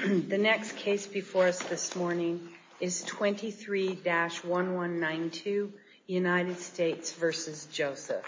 The next case before us this morning is 23-1192, United States v. Joseph.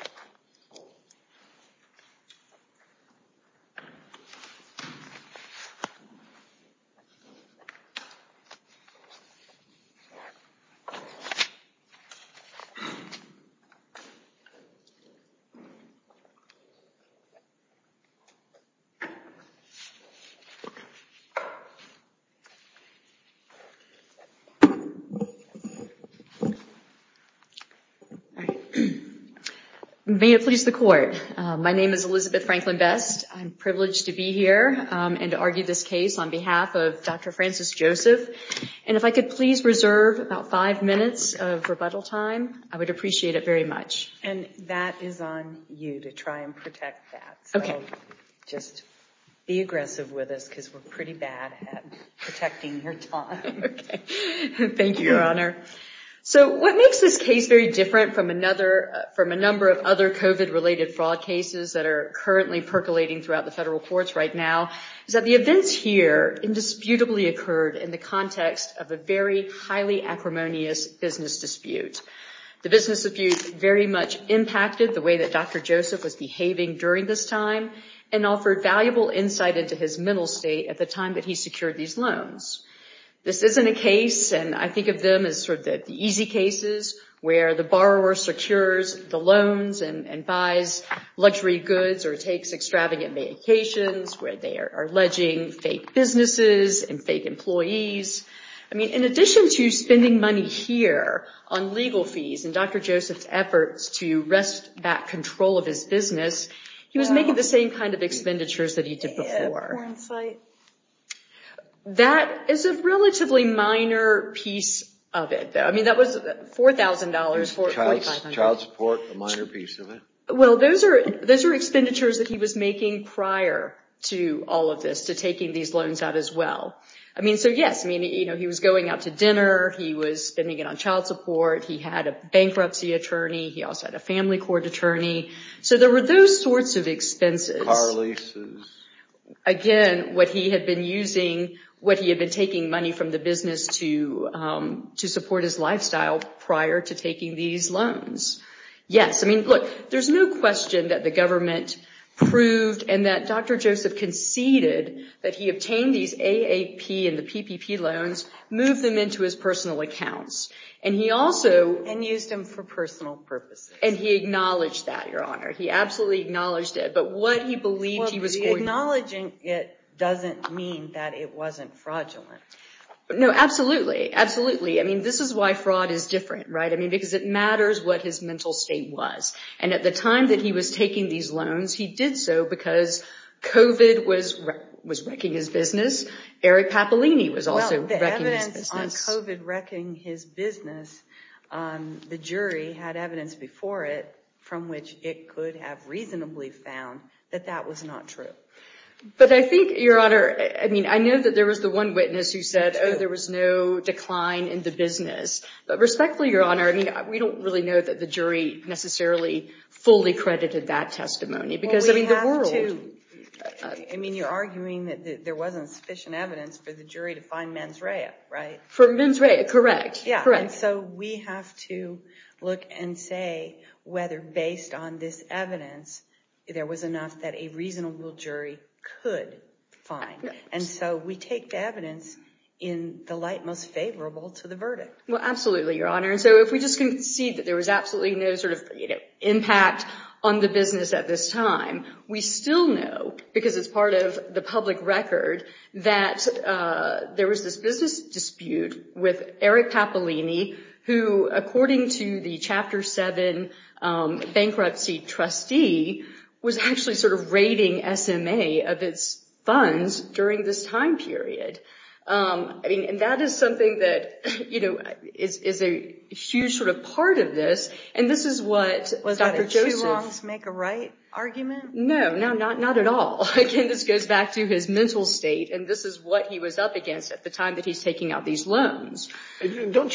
May it please the Court. My name is Elizabeth Franklin Best. I'm privileged to be here and to argue this case on behalf of Dr. Francis Joseph. And if I could please reserve about 5 minutes of rebuttal time, I would appreciate it very much. And that is on you to try and protect that. So okay. Just be aggressive with us because we're pretty bad at protecting your time. Okay. Thank you, Your Honor. So what makes this case very different from a number of other COVID-related fraud cases that are currently percolating throughout the federal courts right now is that the events here indisputably occurred in the context of a very highly acrimonious business dispute. The business dispute very much impacted the way that Dr. Joseph was behaving during this time and offered valuable insight into his mental state at the time that he secured these loans. This isn't a case, and I think of them as sort of the easy cases where the borrower secures the loans and buys luxury goods or takes extravagant vacations, where they are alleging fake businesses and fake employees. I mean, in addition to spending money here on legal fees and Dr. Joseph's efforts to wrest back control of his business, he was making the same kind of expenditures that he did before. Porn site. That is a relatively minor piece of it, though. I mean, that was $4,000 for $4,500. Child support, a minor piece of it. Well, those are expenditures that he was making prior to all of this, to taking these loans out as well. I mean, so yes, I mean, he was going out to dinner, he was spending it on child support, he had a bankruptcy attorney, he also had a family court attorney. So there were those sorts of expenses. Car leases. Again, what he had been taking money from the business to support his lifestyle prior to taking these loans. Yes, I mean, look, there's no question that the government proved and that Dr. Joseph conceded that he obtained these AAP and the PPP loans, moved them into his personal accounts. And he also... And used them for personal purposes. And he acknowledged that, Your Honor. He absolutely acknowledged it. But what he believed he was going... Acknowledging it doesn't mean that it wasn't fraudulent. No, absolutely. Absolutely. I mean, this is why fraud is different, right? I mean, because it matters what his mental state was. And at the time that he was taking these loans, he did so because COVID was wrecking his business. Eric Papolini was also wrecking his business. On COVID wrecking his business, the jury had evidence before it from which it could have reasonably found that that was not true. But I think, Your Honor, I mean, I know that there was the one witness who said, there was no decline in the business. But respectfully, Your Honor, I mean, we don't really know that the jury necessarily fully credited that testimony. Because, well, I mean, the world... I mean, you're arguing that there wasn't sufficient evidence for the jury to find mens rea, right? For mens rea, correct. Yeah, correct. And so we have to look and say whether based on this evidence, there was enough that a reasonable jury could find. And so we take the evidence in the light most favorable to the verdict. Well, absolutely, Your Honor. And so if we just concede that there was absolutely no sort of, impact on the business at this time, we still know, because it's part of the public record, that there was this business dispute with Eric Papolini, who, according to the Chapter 7 bankruptcy trustee, was actually sort of raiding SMA of its funds during this time period. I mean, and that is something that, is a huge sort of part of this. And this is what was Dr. that Joseph... two wrongs make a right argument? No, not at all. Again, this goes back to his mental state, and this is what he was up against at the time that he's taking out these loans. Don't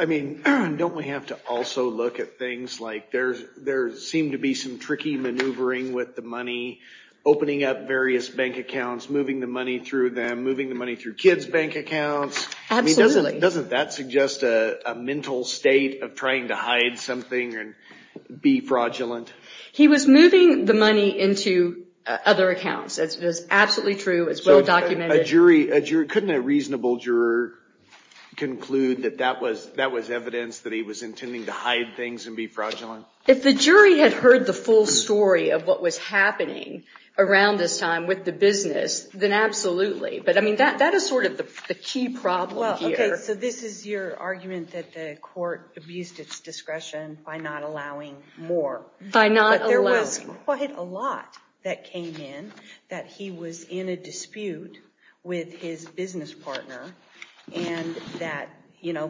we have to also look at things like there seemed to be some tricky maneuvering with the money opening up various bank accounts, moving the money through them, moving the money through kids' bank accounts. Absolutely. I mean, doesn't that suggest a mental state of trying to hide something and be fraudulent? He was moving the money into other accounts. It is absolutely true. It's well documented. A jury, couldn't a reasonable juror conclude that was evidence that he was intending to hide things and be fraudulent? If the jury had heard the full story of what was happening around this time with the business, then absolutely. But I mean, that is sort of the key problem here. Okay, so this is your argument that the court abused its discretion by not allowing more. By not allowing. But there was quite a lot that came in, that he was in a dispute with his business partner, and that, you know,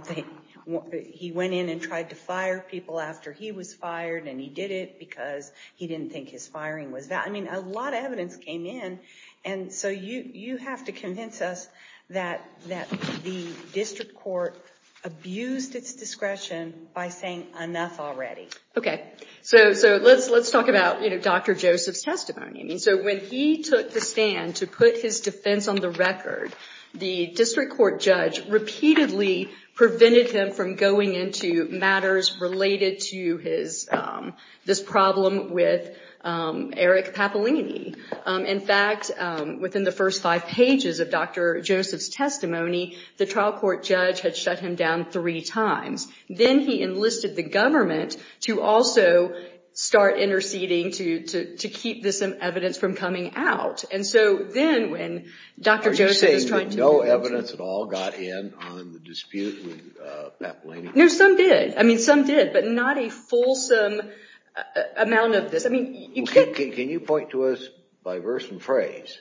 he went in and tried to fire people after he was fired, and he did it because he didn't think his firing was valid. I mean, a lot of evidence came in, and so you have to convince us that the district court abused its discretion by saying enough already. Okay, so let's talk about, you know, Dr. Joseph's testimony. I mean, so when he took the stand to put his defense on the record, the district court judge repeatedly prevented him from going into matters related to his this problem with Eric Papalini. In fact, within the first 5 pages of Dr. Joseph's testimony, the trial court judge had shut him down 3 times. Then he enlisted the government to also start interceding to keep this evidence from coming out. And so then when Dr. Joseph is trying to... no evidence at all got in on the dispute with Papalini? No, some did. I mean, some did, but not a fulsome amount of this. I mean, you can't... Can you point to us by verse and phrase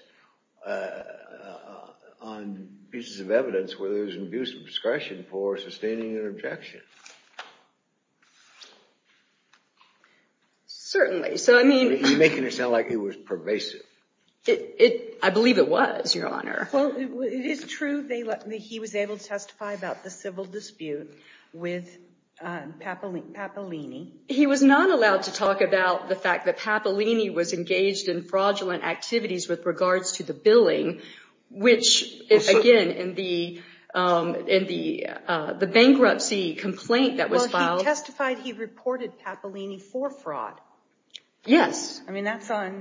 on pieces of evidence where there's an abuse of discretion for sustaining an objection? Certainly. So, I mean... You're making it sound like it was pervasive. I believe it was, Your Honor. Well, it is true he was able to testify about the civil dispute with Papalini. He was not allowed to talk about the fact that Papalini was engaged in fraudulent activities with regards to the billing, which, again, in the bankruptcy complaint that was filed... Well, he testified he reported Papalini for fraud. Yes. I mean, that's on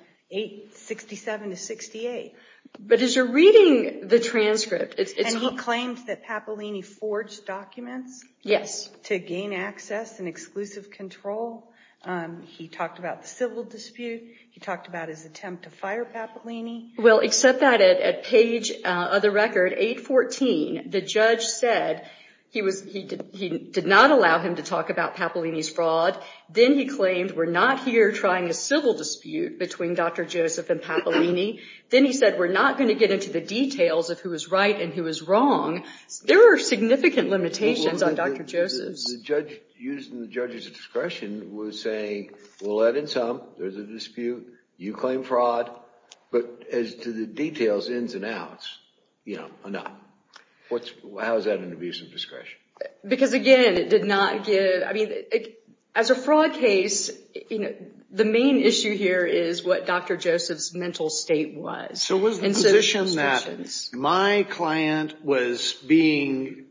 867 to 68. But as you're reading the transcript, it's... And he claimed that Papalini forged documents? Yes. To gain access and exclusive control. He talked about the civil dispute. He talked about his attempt to fire Papalini. Well, except that at page of the record, 814, the judge said he did not allow him to talk about Papalini's fraud. Then he claimed, we're not here trying a civil dispute between Dr. Joseph and Papalini. Then he said, we're not going to get into the details of who was right and who was wrong. There are significant limitations on Dr. Joseph's. The judge, using the judge's discretion, was saying, we'll let in some. There's a dispute. You claim fraud. But as to the details, ins and outs, you know, enough. How is that an abuse of discretion? Because, again, it did not give... I mean, as a fraud case, you know, the main issue here is what Dr. Joseph's mental state was. So was the position that my client was being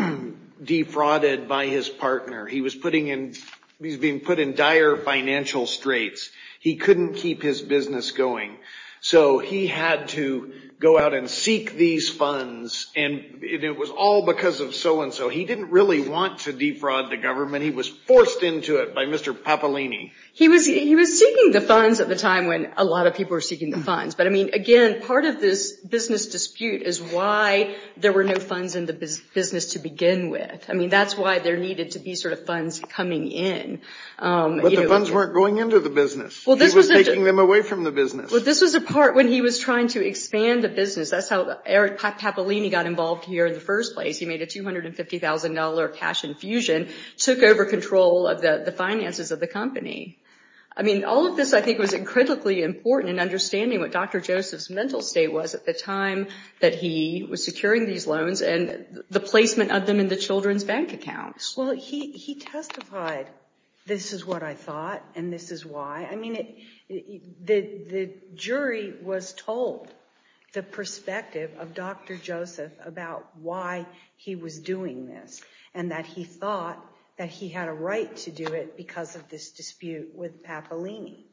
defrauded by his partner? He was being put in dire financial straits. He couldn't keep his business going. So he had to go out and seek these funds, and it was all because of so-and-so. He didn't really want to defraud the government. He was forced into it by Mr. Papalini. He was seeking the funds at the time when a lot of people were seeking the funds. But, I mean, again, part of this business dispute is why there were no funds in the business to begin with. I mean, that's why there needed to be sort of funds coming in. But the funds weren't going into the business. Well, he was taking them away from the business. Well, this was a part when he was trying to expand the business. That's how Eric Papalini got involved here in the first place. He made a $250,000 cash infusion, took over control of the finances of the company. I mean, all of this, I think, was critically important in understanding what Dr. Joseph's mental state was at the time that he was securing these loans and the placement of them in the children's bank accounts. Well, he testified this is what I thought and this is why. I mean, the jury was told the perspective of Dr. Joseph about why he was doing this and that he thought that he had a right to do it because of this dispute with Papolini.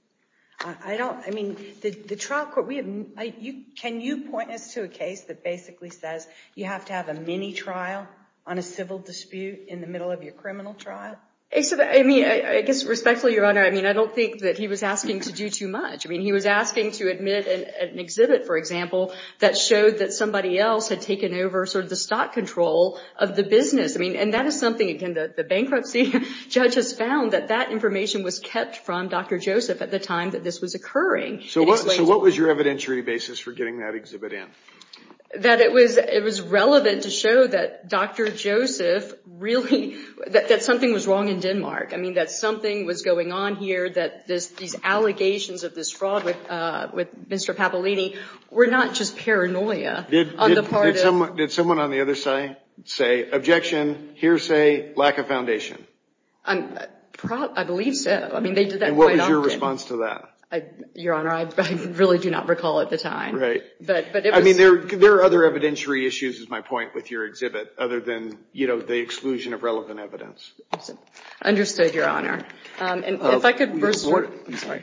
The trial court, can you point us to a case that basically says you have to have a mini trial on a civil dispute in the middle of your criminal trial? I guess respectfully, Your Honor, I don't think that he was asking to do too much. He was asking to admit an exhibit, for example, that showed that somebody else had taken over sort of the stock control of the business. And that is something, again, the bankruptcy judge has found that information was kept from Dr. Joseph at the time that this was occurring. So what was your evidentiary basis for getting that exhibit in? That it was relevant to show that Dr. Joseph really, that something was wrong in Denmark. That something was going on here, that these allegations of this fraud with Mr. Papolini were not just paranoia on the part of... Did someone on the other side say, objection, hearsay, lack of foundation? I believe so. They did that quite often. And what was your response to that? Your Honor, I really do not recall at the time. Right. But it was... there are other evidentiary issues, is my point, with your exhibit, other than, the exclusion of relevant evidence. Understood, Your Honor. And if I could... I'm sorry.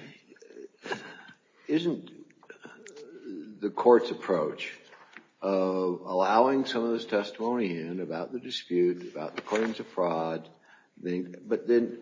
Isn't the court's approach of allowing some of this testimony in about the dispute, about the claims of fraud, but then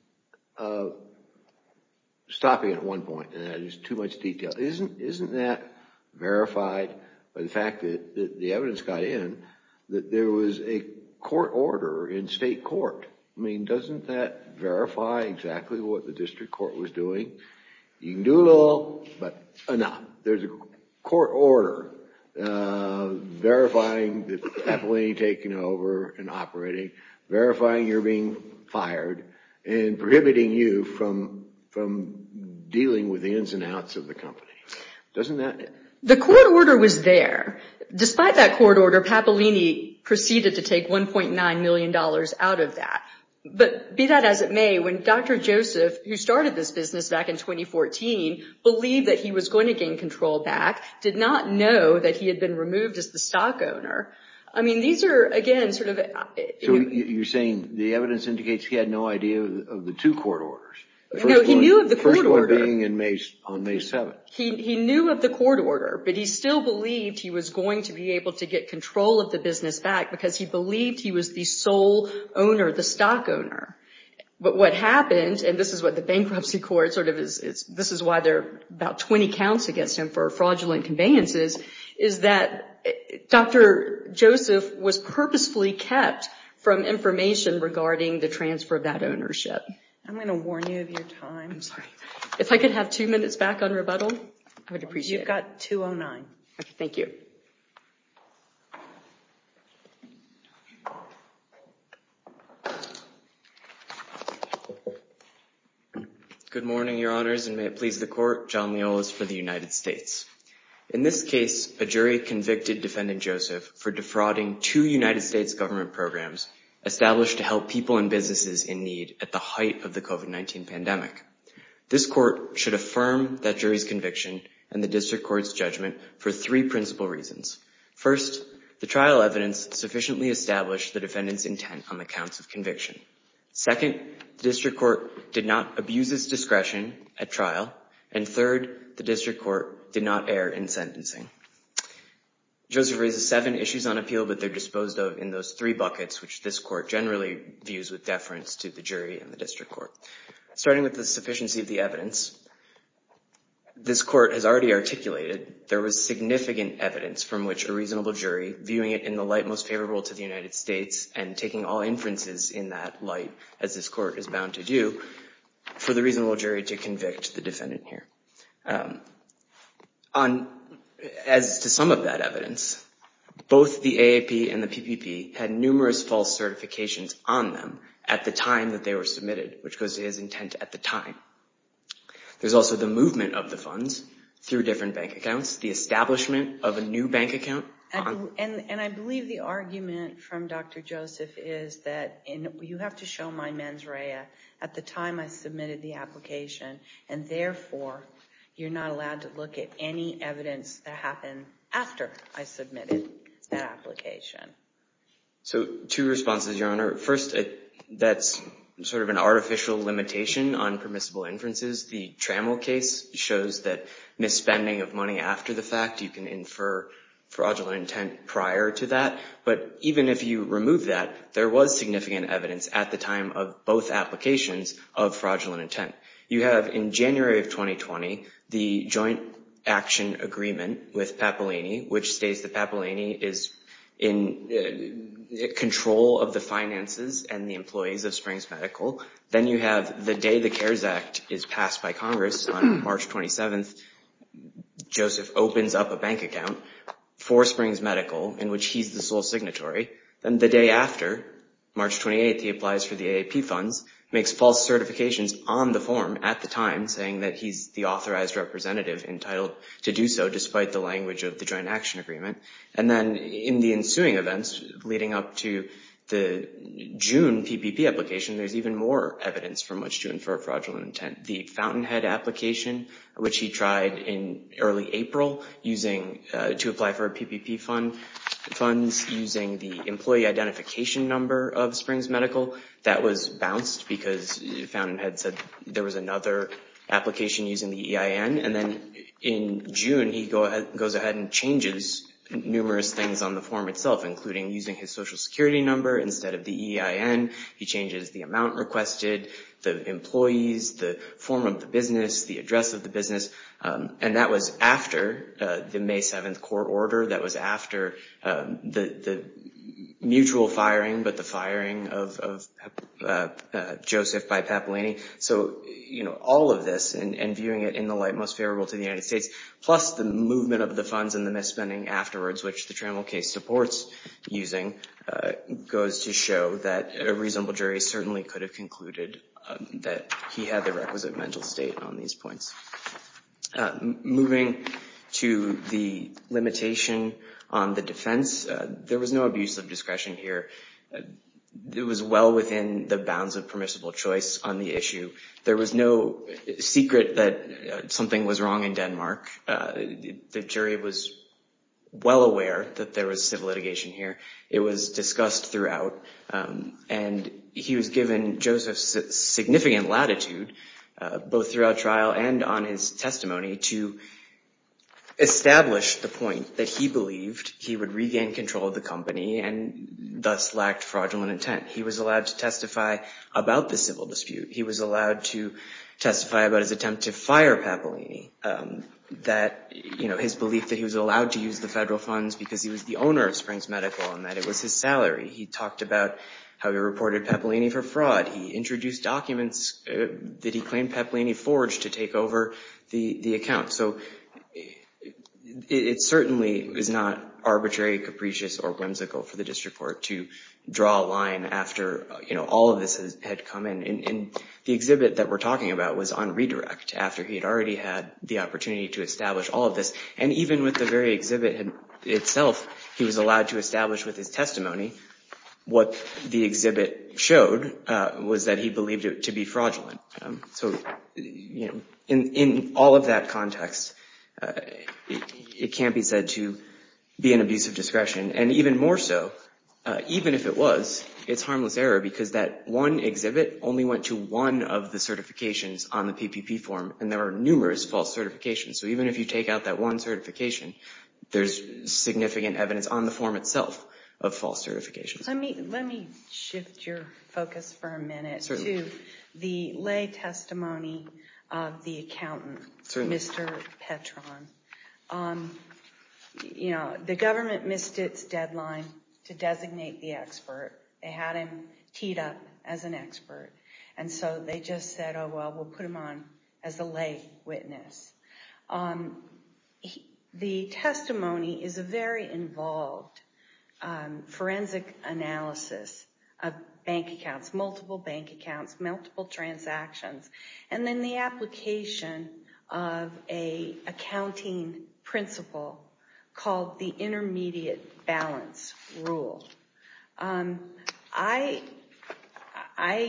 stopping at one point, and that is too much detail, isn't that verified by the fact that the evidence got in, that there was a court order in state court? Doesn't that verify exactly what the district court was doing? You can do a little, but enough. There's a court order verifying that Papolini taking over and operating, verifying you're being fired, and prohibiting you from dealing with the ins and outs of the company. Doesn't that... The court order was there. Despite that court order, Papolini proceeded to take $1.9 million out of that. But be that as it may, when Dr. Joseph, who started this business back in 2014, believed that he was going to gain control back, did not know that he had been removed as the stock owner. These are, again, sort of... So you're saying the evidence indicates he had no idea of the two court orders? No, he knew of the court order. First one being on May 7th. He knew of the court order, but he still believed he was going to be able to get control of the business back because he believed he was the sole owner, the stock owner. But what happened, and this is what the bankruptcy court sort of this is why there are about 20 counts against him for fraudulent conveyances, is that Dr. Joseph was purposefully kept from information regarding the transfer of that ownership. I'm going to warn you of your time. I'm sorry. If I could have 2 minutes back on rebuttal, I would appreciate it. You've got 2:09. Okay, thank you. Good morning, Your Honors, and may it please the Court, John Leolas for the United States. In this case, a jury convicted Defendant Joseph for defrauding 2 United States government programs established to help people and businesses in need at the height of the COVID-19 pandemic. This court should affirm that jury's conviction and the district court's judgment for 3 principal reasons. First, the trial evidence sufficiently established the defendant's intent on the counts of conviction. Second, the district court did not abuse its discretion at trial. And third, the district court did not err in sentencing. Joseph raises 7 issues on appeal, but they're disposed of in those 3 buckets, which this court generally views with deference to the jury and the district court. Starting with the sufficiency of the evidence, this court has already articulated there was significant evidence from which a reasonable jury, viewing it in the light most favorable to the United States and taking all inferences in that light, as this court is bound to do, for the reasonable jury to convict the defendant here. As to some of that evidence, both the AAP and the PPP had numerous false certifications on them at the time that they were submitted, which goes to his intent at the time. There's also the movement of the funds through different bank accounts, the establishment of a new bank account. And I believe the argument from Dr. Joseph is that you have to show my mens rea at the time I submitted the application, and therefore you're not allowed to look at any evidence that happened after I submitted that application. So 2 responses, Your Honor. First, that's sort of an artificial limitation on permissible inferences. The Trammell case shows that misspending of money after the fact, you can infer fraudulent intent prior to that. But even if you remove that, there was significant evidence at the time of both applications of fraudulent intent. You have, in January of 2020, the joint action agreement with Papalini, which states that Papalini is in control of the finances and the employees of Springs Medical. Then you have the day the CARES Act is passed by Congress on March 27th, Joseph opens up a bank account for Springs Medical in which he's the sole signatory. Then the day after, March 28th, he applies for the AAP funds, makes false certifications on the form at the time saying that he's the authorized representative entitled to do so despite the language of the joint action agreement. And then in the ensuing events leading up to the June PPP application, there's even more evidence from which to infer fraudulent intent. The Fountainhead application, which he tried in early April using to apply for a PPP funds using the employee identification number of Springs Medical, that was bounced because Fountainhead said there was another application using the EIN. And then in June, he goes ahead and changes numerous things on the form itself, including using his social security number instead of the EIN. He changes the amount requested, the employees, the form of the business, the address of the business. And that was after the May 7th court order. That was after the mutual firing, but the firing of Joseph by Papalini. So, all of this and viewing it in the light most favorable to the United States, plus the movement of the funds and the misspending afterwards, which the Trammell case supports using, goes to show that a reasonable jury certainly could have concluded that he had the requisite mental state on these points. Moving to the limitation on the defense, there was no abuse of discretion here. It was well within the bounds of permissible choice on the issue. There was no secret that something was wrong in Denmark. The jury was well aware that there was civil litigation here. It was discussed throughout, and he was given Joseph's significant latitude, both throughout trial and on his testimony, to establish the point that he believed he would regain control of the company and thus lacked fraudulent intent. He was allowed to testify about the civil dispute. He was allowed to testify about his attempt to fire Papalini, that, his belief that he was allowed to use the federal funds because he was the owner of Springs Medical and that it was his salary. He talked about how he reported Papalini for fraud. He introduced documents that he claimed Papalini forged to take over the account. So it certainly is not arbitrary, capricious, or whimsical for the district court to draw a line after, all of this had come in. And the exhibit that we're talking about was on redirect after he had already had the opportunity to establish all of this. And even with the very exhibit itself, he was allowed to establish with his testimony what the exhibit showed was that he believed it to be fraudulent. So, in all of that context, it can't be said to be an abuse of discretion. And even more so, even if it was, it's harmless error because that one exhibit only went to one of the certifications on the PPP form, and there were numerous false certifications. So even if you take out that one certification, there's significant evidence on the form itself of false certifications. Let me shift your focus for a minute Certainly. to the lay testimony of the accountant, Certainly. Mr. Petron. The government missed its deadline to designate the expert. They had him teed up as an expert. And so they just said, oh, well, we'll put him on as a lay witness. The testimony is a very involved forensic analysis of bank accounts, multiple transactions, and then the application of a accounting principle called the intermediate balance rule. I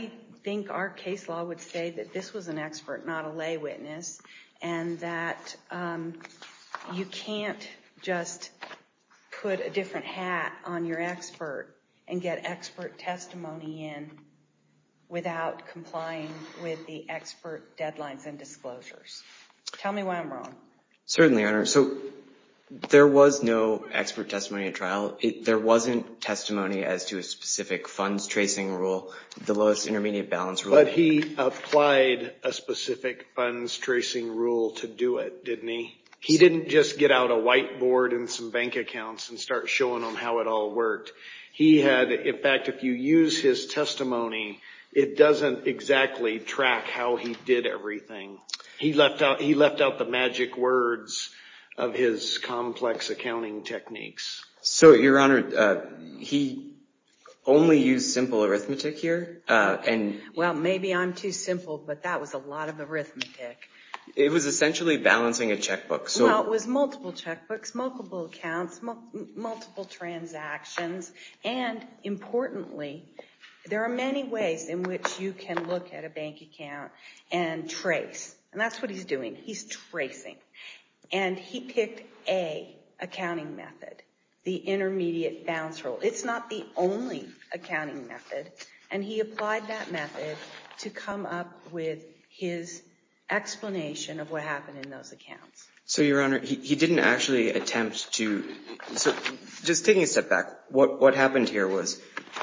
think our case law would say that this was an expert, not a lay witness, and that you can't just put a different hat on your expert and get expert testimony in without complying with the expert deadlines and disclosures. Tell me why I'm wrong. Certainly, Your Honor. So there was no expert testimony at trial. There wasn't testimony as to a specific funds tracing rule, the lowest intermediate balance rule. But he applied a specific funds tracing rule to do it, didn't he? He didn't just get out a whiteboard and some bank accounts and start showing them how it all worked. He had, in fact, if you use his testimony, it doesn't exactly track how he did everything. He left out the magic words of his complex accounting techniques. So, Your Honor, he only used simple arithmetic here, Well, maybe I'm too simple, but that was a lot of arithmetic. It was essentially balancing a checkbook. Well, it was multiple checkbooks, multiple accounts, multiple transactions, and importantly, there are many ways in which you can look at a bank account and trace. And that's what he's doing. He's tracing. And he picked a accounting method, the intermediate balance rule. It's not the only accounting method. And he applied that method to come up with his explanation of what happened in those accounts. So, Your Honor, he didn't actually attempt to, so just taking a step back, what happened here was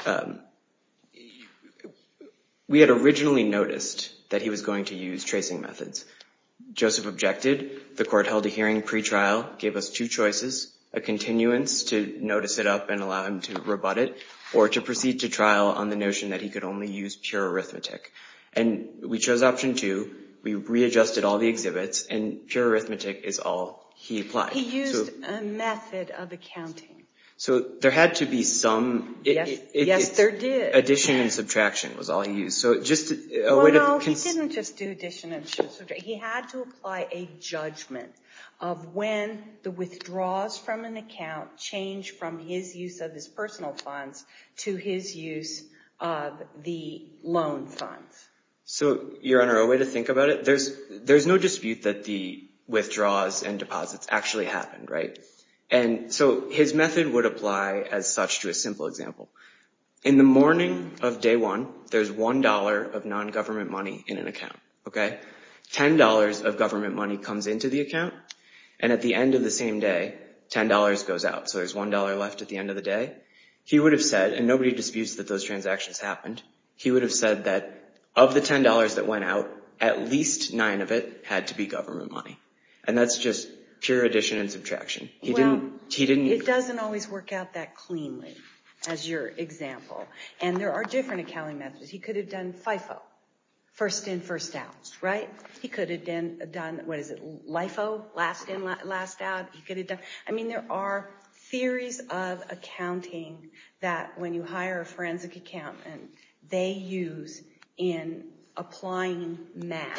we had originally noticed that he was going to use tracing methods. Joseph objected. The court held a hearing pre-trial, gave us two choices, a continuance to notice it up and allow him to rebut it, or to proceed to trial on the notion that he could only use pure arithmetic. And we chose option 2. We readjusted all the exhibits, and pure arithmetic is all he applied. He used a method of accounting. So there had to be some... Yes, there did. Addition and subtraction was all he used. So just a well, way to... no, he didn't just do addition and subtraction. He had to apply a judgment of when the withdrawals from an account change from his use of his personal funds to his use of the loan funds. So, Your Honor, a way to think about it, there's no dispute that the withdrawals and deposits actually happened, right? And so his method would apply as such to a simple example. In the morning of day 1, there's $1 of non-government money in an account, okay? $10 of government money comes into the account, and at the end of the same day, $10 goes out. So there's $1 left at the end of the day. He would have said, and nobody disputes that those transactions happened, he would have said that of the $10 that went out, at least 9 of it had to be government money. And that's just pure addition and subtraction. He didn't. It doesn't always work out that cleanly, as your example. And there are different accounting methods. He could have done FIFO, first in, first out, right? He could have done what is it, LIFO, last in, last out. He could have done, I mean, there are theories of accounting that when you hire a forensic accountant, they use in applying math.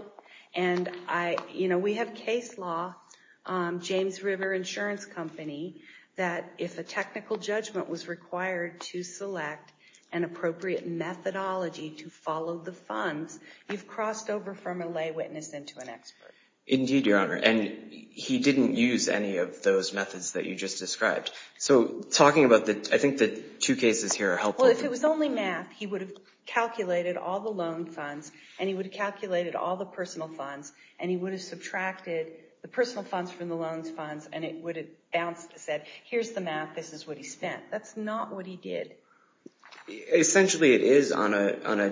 And we have case law, James River Insurance Company, that if a technical judgment was required to select an appropriate methodology to follow the funds, you've crossed over from a lay witness into an expert. Indeed, Your Honor. And he didn't use any of those methods that you just described. So talking about I think the two cases here are helpful. Well, if it was only math, he would have calculated all the loan funds, and he would have calculated all the personal funds, and he would have subtracted the personal funds from the loans funds, and it would have said, here's the math, this is what he spent. That's not what he did. Essentially, it is on a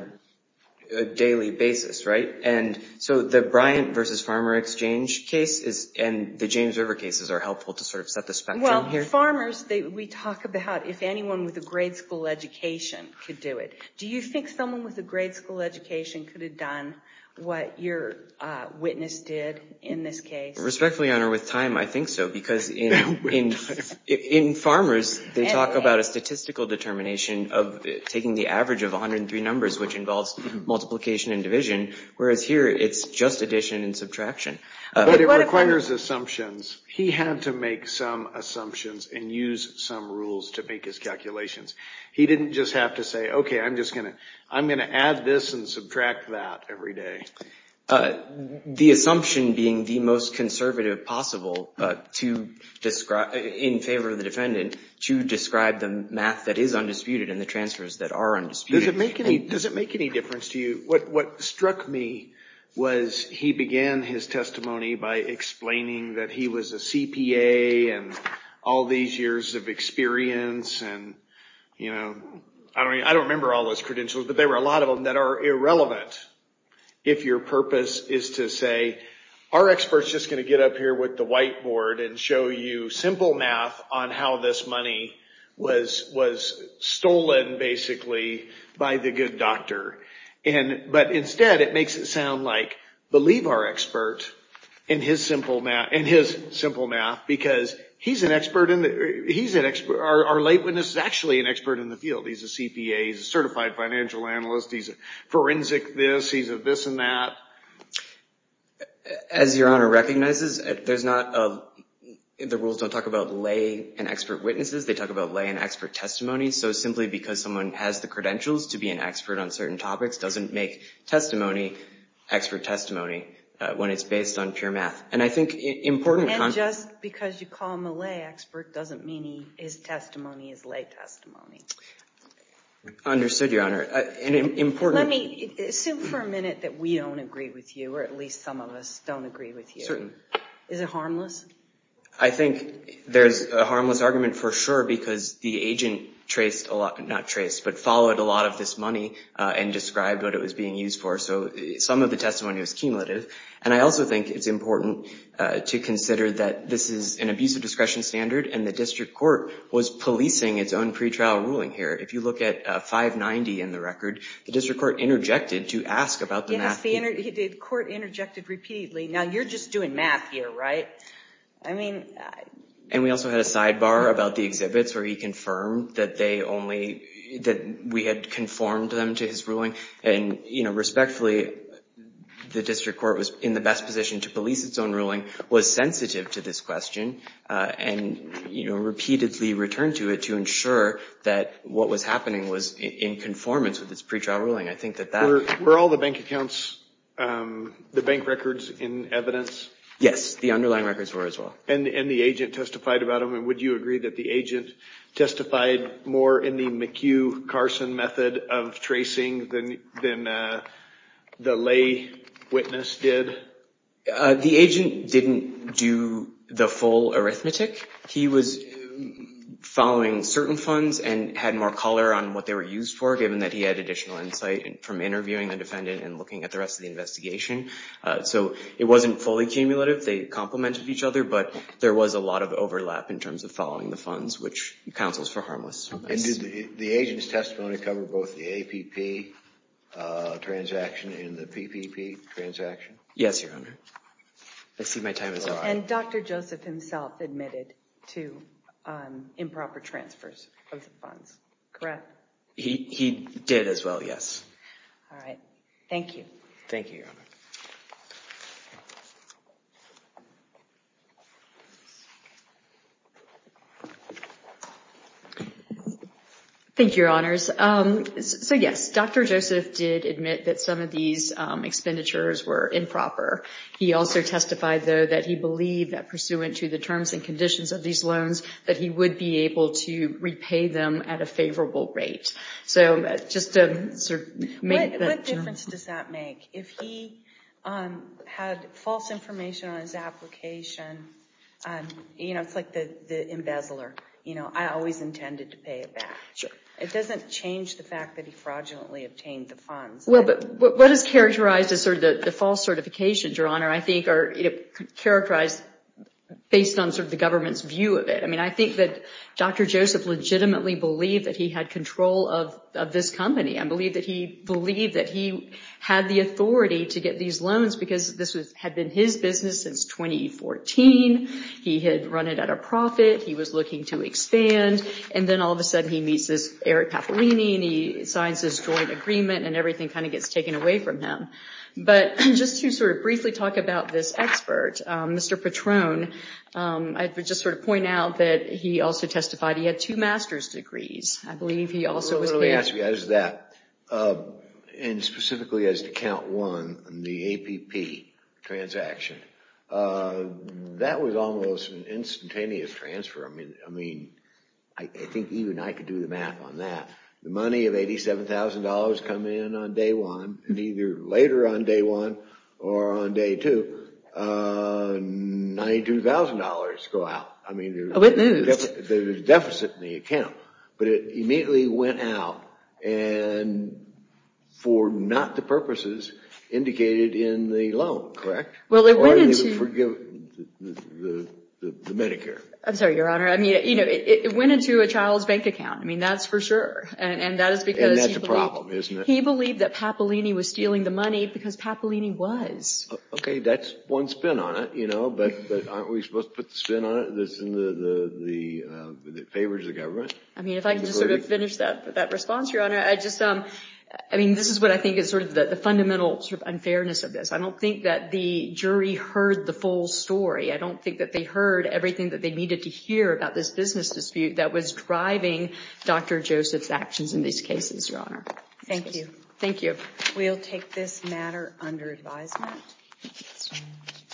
daily basis, right? And so the Bryant versus Farmer Exchange case and the James River cases are helpful to sort of set the spectrum here. Well, farmers, we talk about if anyone with a grade school education could do it. Do you think someone with a grade school education could have done what your witness did in this case? Respectfully, Your Honor, with time, I think so, because in Farmers, they talk about a statistical determination of taking the average of 103 numbers, which involves multiplication and division, whereas here it's just addition and subtraction. But it requires assumptions. He had to make some assumptions and use some rules to make his calculations. He didn't just have to say, okay, I'm going to add this and subtract that every day. The assumption being the most conservative possible to describe, in favor of the defendant, to describe the math that is undisputed and the transfers that are undisputed. Does it make any difference to you? What struck me was he began his testimony by explaining that he was a CPA and all these years of experience, and I don't remember all those credentials, but there were a lot of them that are irrelevant if your purpose is to say, our expert's just going to get up here with the whiteboard and show you simple math on how this money was stolen, basically, by the good doctor. But instead, it makes it sound like, believe our expert in his simple math, because he's an expert our late witness is actually an expert in the field. He's a CPA, he's a certified financial analyst, he's a forensic this, he's a this and that. As Your Honor recognizes, the rules don't talk about lay and expert witnesses, they talk about lay and expert testimony. So simply because someone has the credentials to be an expert on certain topics doesn't make testimony expert testimony when it's based on pure math. And I think important... And just because you call him a lay expert doesn't mean his testimony is lay testimony. Understood, Your Honor. Let me assume for a minute that we don't agree with you, or at least some of us don't agree with you. Certainly. Is it harmless? I think there's a harmless argument for sure, because the agent followed a lot of this money and described what it was being used for. So some of the testimony was cumulative. And I also think it's important to consider that this is an abuse of discretion standard, and the district court was policing its own pretrial ruling here. If you look at 590 in the record, the district court interjected to ask about the math. Yes, the court interjected repeatedly. Now, you're just doing math here, right? I mean... And we also had a sidebar about the exhibits where he confirmed that that we had conformed them to his ruling. And, respectfully, the district court was in the best position to police its own ruling, was sensitive to this question, and, repeatedly returned to it to ensure that what was happening was in conformance with its pretrial ruling. I think that... Were all the bank accounts, the bank records in evidence? Yes, the underlying records were as well. And the agent testified about them. And would you agree that the agent testified more in the McHugh-Carson method of tracing than the lay witness did? The agent didn't do the full arithmetic. He was following certain funds and had more color on what they were used for, given that he had additional insight from interviewing the defendant and looking at the rest of the investigation. So it wasn't fully cumulative. They complemented each other, but there was a lot of overlap in terms of following the funds, which counsels for harmless. And did the agent's testimony cover both the APP transaction and the PPP transaction? Yes, Your Honor. I see my time is up. And Dr. Joseph himself admitted to improper transfers of the funds, correct? He did as well, yes. All right. Thank you. Thank you, Your Honor. Thank you, Your Honors. So yes, Dr. Joseph did admit that some of these expenditures were improper. He also testified, though, that he believed that pursuant to the terms and conditions of these loans, that he would be able to repay them at a favorable rate. So just to sort of make that... What difference does that make? If he had false information on his application, it's like the embezzler. I always intended to pay it back. Sure. It doesn't change the fact that he fraudulently obtained the funds. Well, but what is characterized as sort of the false certifications, Your Honor, I think are characterized based on sort of the government's view of it. I mean, I think that Dr. Joseph legitimately believed that he had control of this company. I believe that he had the authority to get these loans because this had been his business since 2014. He had run it at a profit. He was looking to expand. And then all of a sudden he meets this Eric Papolini and he signs this joint agreement and everything kind of gets taken away from him. But just to sort of briefly talk about this expert, Mr. Petrone, I would just sort of point out that he also testified he had 2 master's degrees. I believe he also was paid. Let me ask you, as that, and specifically as to count 1 on the APP transaction, that was almost an instantaneous transfer. I mean, I think even I could do the math on that. The money of $87,000 come in on day 1, and either later on day 1 or on day 2, $92,000 go out. I mean, it moved. There's a deficit in the account, but it immediately went out, and for not the purposes indicated in the loan, correct? Well, it went into... Or they would forgive the Medicare. I'm sorry, Your Honor. I mean, it went into a child's bank account. I mean, that's for sure. And that is because and that's a problem, isn't it? He believed that Papolini was stealing the money because Papolini was. Okay, that's one spin on it, but aren't we supposed to put the spin on it that's in that favors the government? I mean, if I could just sort of finish that response, Your Honor, this is what I think is sort of the fundamental sort of unfairness of this. I don't think that the jury heard the full story. I don't think that they heard everything that they needed to hear about this business dispute that was driving Dr. Joseph's actions in these cases, Your Honor. Thank you. Thank you. We'll take this matter under advisement.